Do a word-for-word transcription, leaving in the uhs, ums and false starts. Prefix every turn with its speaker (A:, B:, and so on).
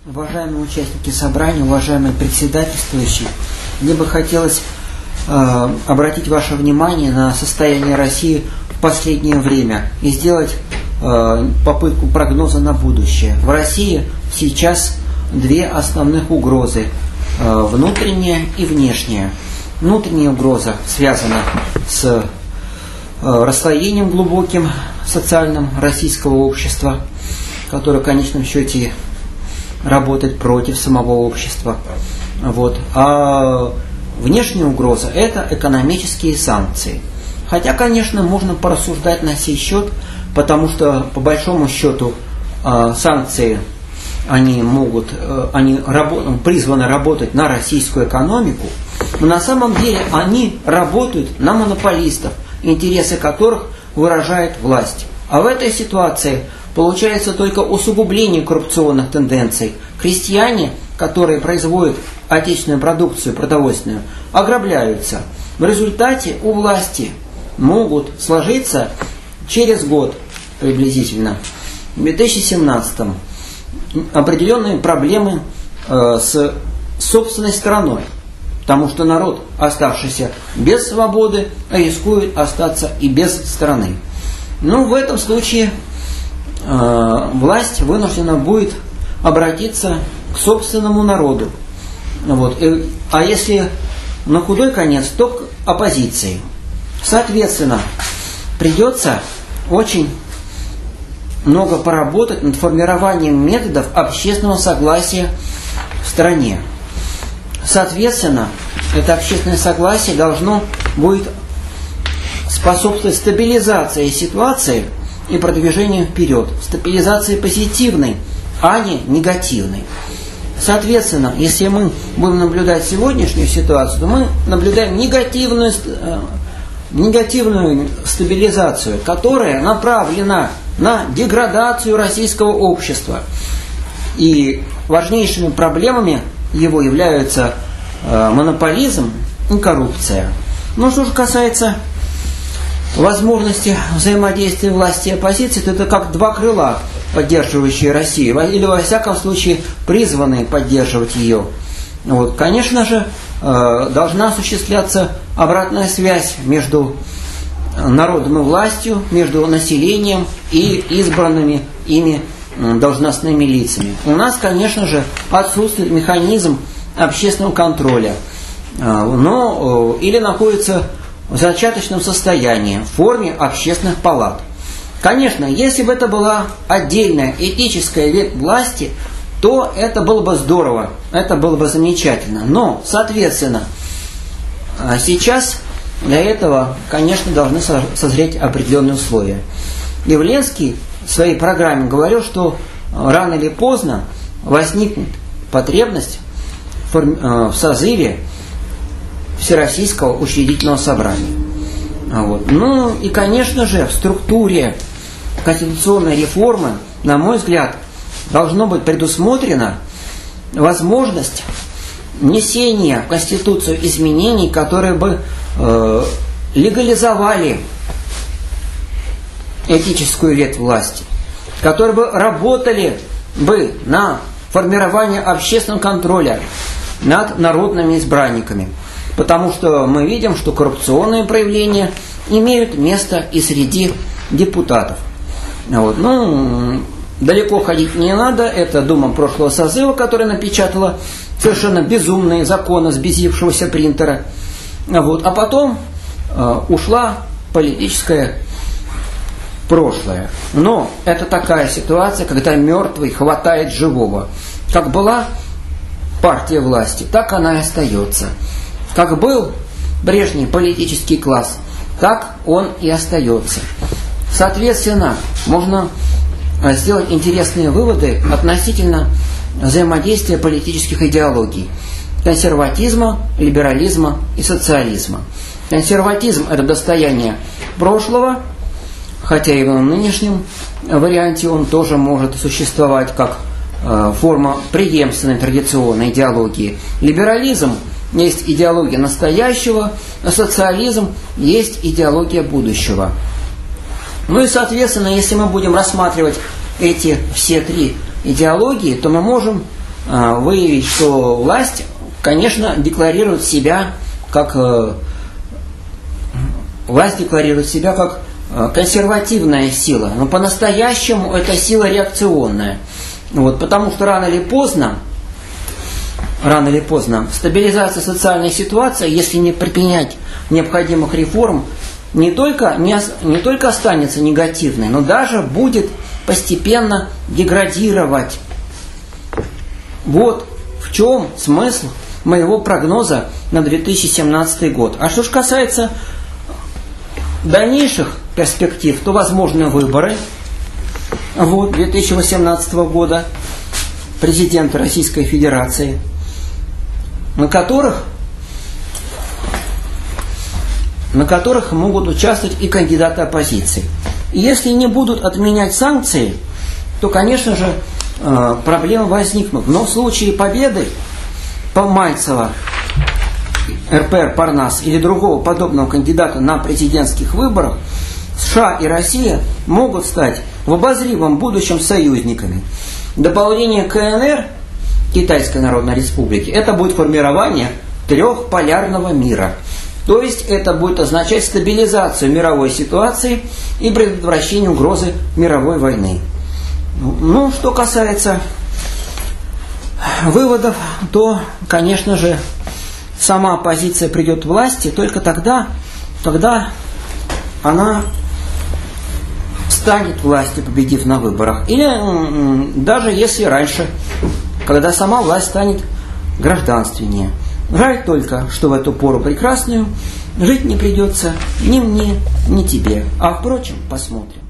A: Уважаемые участники собрания, уважаемые председательствующие, мне бы хотелось э, обратить ваше внимание на состояние России в последнее время и сделать э, попытку прогноза на будущее. В России сейчас две основных угрозы э, – внутренняя и внешняя. Внутренняя угроза связана с э, расслоением глубоким социальным российского общества, которое в конечном счете работать против самого общества. Вот. А внешняя угроза – это экономические санкции. Хотя, конечно, можно порассуждать на сей счет, потому что, по большому счету, санкции они могут, они рабо- призваны работать на российскую экономику, но на самом деле они работают на монополистов, интересы которых выражает власть. А в этой ситуации получается только усугубление коррупционных тенденций. Крестьяне, которые производят отечественную продукцию продовольственную, ограбляются. В результате у власти могут сложиться через год приблизительно, в две тысячи семнадцатом, определенные проблемы э, с собственной стороной. Потому что народ, оставшийся без свободы, рискует остаться и без страны. Ну, в этом случае э, власть вынуждена будет обратиться к собственному народу. Вот. И, а если на худой конец, то к оппозиции. Соответственно, придется очень много поработать над формированием методов общественного согласия в стране. Соответственно, это общественное согласие должно будет способствовать стабилизации ситуации и продвижению вперед. Стабилизации позитивной, а не негативной. Соответственно, если мы будем наблюдать сегодняшнюю ситуацию, то мы наблюдаем негативную, негативную стабилизацию, которая направлена на деградацию российского общества. И важнейшими проблемами его являются э, монополизм и коррупция. Ну, что же касается возможности взаимодействия власти и оппозиции, то это как два крыла, поддерживающие Россию, или во всяком случае призванные поддерживать ее. Вот. Конечно же, э, должна осуществляться обратная связь между народом и властью, между населением и избранными ими должностными лицами. У нас, конечно же, отсутствует механизм общественного контроля, но или находится в зачаточном состоянии в форме общественных палат. Конечно, если бы это была отдельная этическая ветвь власти, то это было бы здорово, это было бы замечательно. Но, соответственно, сейчас для этого, конечно, должны созреть определенные условия. Явленский в своей программе говорил, что рано или поздно возникнет потребность в созыве Всероссийского учредительного собрания. Вот. Ну и, конечно же, в структуре конституционной реформы, на мой взгляд, должно быть предусмотрена возможность внесения в Конституцию изменений, которые бы э, легализовали этическую ветвь власти, которые бы работали бы на формирование общественного контроля над народными избранниками. Потому что мы видим, что коррупционные проявления имеют место и среди депутатов. Вот. Ну, далеко ходить не надо. Это Дума прошлого созыва, которая напечатала совершенно безумные законы с безившегося принтера. Вот. А потом э, ушла политическая прошлое. Но это такая ситуация, когда мертвый хватает живого. Как была партия власти, так она и остается. Как был прежний политический класс, так он и остается. Соответственно, можно сделать интересные выводы относительно взаимодействия политических идеологий: консерватизма, либерализма и социализма. Консерватизм – это достояние прошлого, хотя и в нынешнем варианте он тоже может существовать как э, форма преемственной традиционной идеологии. Либерализм есть идеология настоящего, а социализм есть идеология будущего. Ну и, соответственно, если мы будем рассматривать эти все три идеологии, то мы можем выявить, что власть, конечно, декларирует себя как власть декларирует себя как консервативная сила, но по-настоящему это сила реакционная. Вот, потому что рано или поздно, рано или поздно стабилизация социальной ситуации, если не предпринять необходимых реформ, не только, не, не только останется негативной, но даже будет постепенно деградировать. Вот в чем смысл моего прогноза на две тысячи семнадцатый год. А что же касается дальнейших перспектив, то возможны выборы вот, две тысячи восемнадцатого года президента Российской Федерации, на которых, на которых могут участвовать и кандидаты оппозиции. И если не будут отменять санкции, то, конечно же, проблемы возникнут. Но в случае победы Мальцева, эр пэ эр Парнас или другого подобного кандидата на президентских выборах, США и Россия могут стать в обозримом будущем союзниками. Дополнение ка эн эр, Китайской Народной Республики, это будет формирование трехполярного мира. То есть это будет означать стабилизацию мировой ситуации и предотвращение угрозы мировой войны. Ну, что касается выводов, то, конечно же, сама оппозиция придет к власти только тогда, когда она станет властью, победив на выборах. Или даже если раньше, когда сама власть станет гражданственнее. Жаль только, что в эту пору прекрасную жить не придется ни мне, ни тебе. А впрочем, посмотрим.